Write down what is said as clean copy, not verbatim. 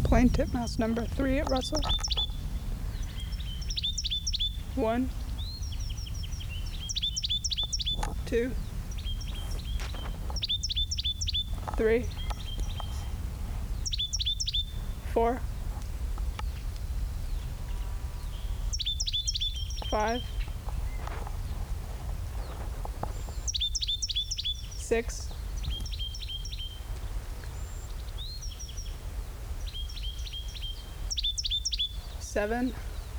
Plane tip mass number 3 at Russell. 1, 2, 3, 4, 5, 6, 7,